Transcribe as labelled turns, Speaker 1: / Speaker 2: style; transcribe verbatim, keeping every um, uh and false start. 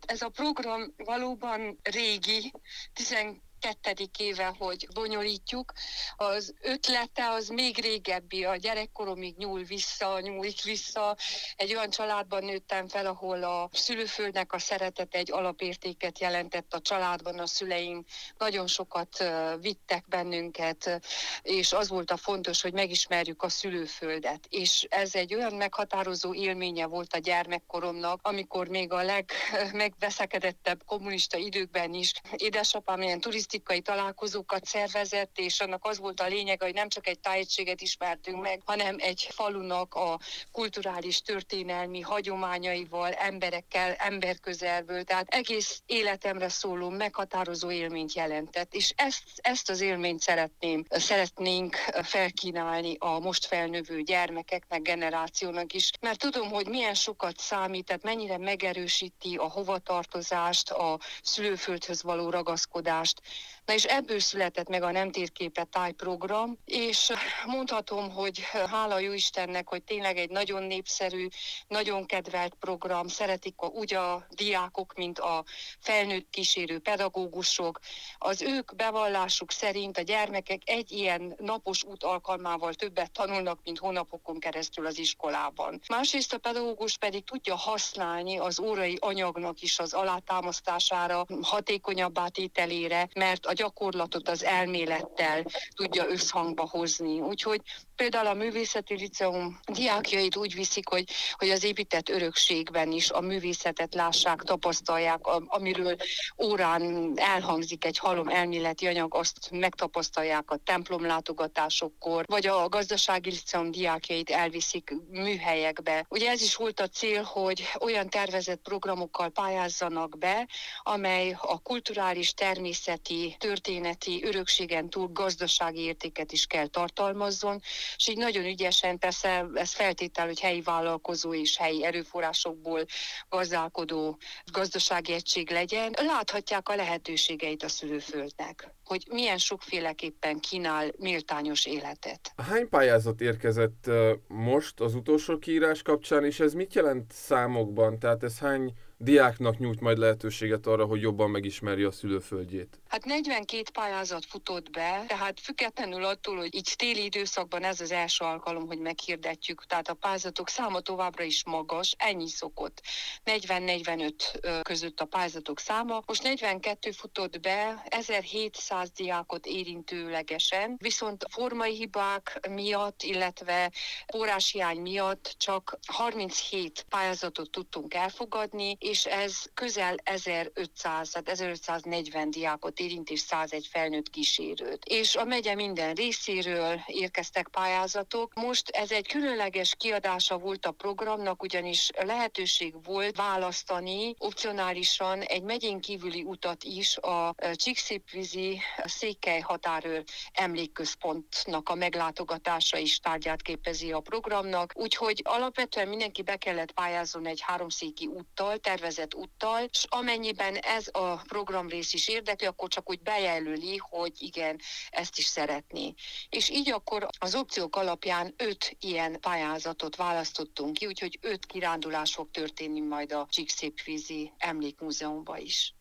Speaker 1: Ez a program valóban régi, tizenkettedik éve, hogy bonyolítjuk. Az ötlete az még régebbi, a gyerekkoromig nyúl vissza, nyúlik vissza. Egy olyan családban nőttem fel, ahol a szülőföldnek a szeretet egy alapértéket jelentett a családban. A szüleim nagyon sokat vittek bennünket, és az volt a fontos, hogy megismerjük a szülőföldet. És ez egy olyan meghatározó élménye volt a gyermekkoromnak, amikor még a legmegveszekedettebb kommunista időkben is édesapám ilyen turisztikai találkozókat szervezett, és annak az volt a lényeg, hogy nem csak egy tájegységet ismertünk meg, hanem egy falunak a kulturális, történelmi hagyományaival, emberekkel, emberközelből, tehát egész életemre szóló meghatározó élményt jelentett. És ezt, ezt az élményt szeretném, szeretnénk felkínálni a most felnövő gyermekeknek, generációnak is, mert tudom, hogy milyen sokat számít, tehát mennyire megerősíti a hovatartozást, a szülőföldhöz való ragaszkodást. Na és ebből született meg a Nem térképe tájprogram, és mondhatom, hogy hála jó Istennek, hogy tényleg egy nagyon népszerű, nagyon kedvelt program, szeretik a, úgy a diákok, mint a felnőtt kísérő pedagógusok. Az ők bevallásuk szerint a gyermekek egy ilyen napos út alkalmával többet tanulnak, mint hónapokon keresztül az iskolában. Másrészt a pedagógus pedig tudja használni az órai anyagnak is az alátámasztására, hatékonyabbá tételére, mert a gyakorlatot az elmélettel tudja összhangba hozni. Úgyhogy például a Művészeti Liceum diákjait úgy viszik, hogy, hogy az épített örökségben is a művészetet lássák, tapasztalják, amiről órán elhangzik egy halom elméleti anyag, azt megtapasztalják a templomlátogatásokkor, vagy a Gazdasági Liceum diákjait elviszik műhelyekbe. Ugye ez is volt a cél, hogy olyan tervezett programokkal pályázzanak be, amely a kulturális, természeti, történeti örökségen túl gazdasági értéket is kell tartalmazzon, és így nagyon ügyesen, persze ez feltétel, hogy helyi vállalkozó és helyi erőforrásokból gazdálkodó gazdasági egység legyen, láthatják a lehetőségeit a szülőföldnek, hogy milyen sokféleképpen kínál méltányos életet.
Speaker 2: Hány pályázat érkezett uh, most az utolsó kiírás kapcsán, és ez mit jelent számokban? Tehát ez hány diáknak nyújt majd lehetőséget arra, hogy jobban megismerje a szülőföldjét?
Speaker 1: Hát negyvenkét pályázat futott be, tehát függetlenül attól, hogy így téli időszakban ez az első alkalom, hogy meghirdetjük, tehát a pályázatok száma továbbra is magas, ennyi szokott. negyven-negyvenöt között a pályázatok száma. Most negyvenkettő futott be, ezerhétszáz diákot érintőlegesen, viszont formai hibák miatt, illetve forráshiány miatt csak harminchét pályázatot tudtunk elfogadni, és ez közel ezerötszáz, tehát ezerötszáznegyven diákot érint, és százegy felnőtt kísérőt. És a megye minden részéről érkeztek pályázatok. Most ez egy különleges kiadása volt a programnak, ugyanis lehetőség volt választani opcionálisan egy megyén kívüli utat is, a Csíkszékvízi Székely határőr emlékközpontnak a meglátogatása is tárgyát képezi a programnak. Úgyhogy alapvetően mindenki be kellett pályázzon egy háromszéki úttal, tervezett úttal, és amennyiben ez a programrész is érdekli, akkor csak úgy bejelöli, hogy igen, ezt is szeretné. És így akkor az opciók alapján öt ilyen pályázatot választottunk ki, úgyhogy öt kirándulás fog történni majd a Csíkszékvízi Emlékmúzeumban is.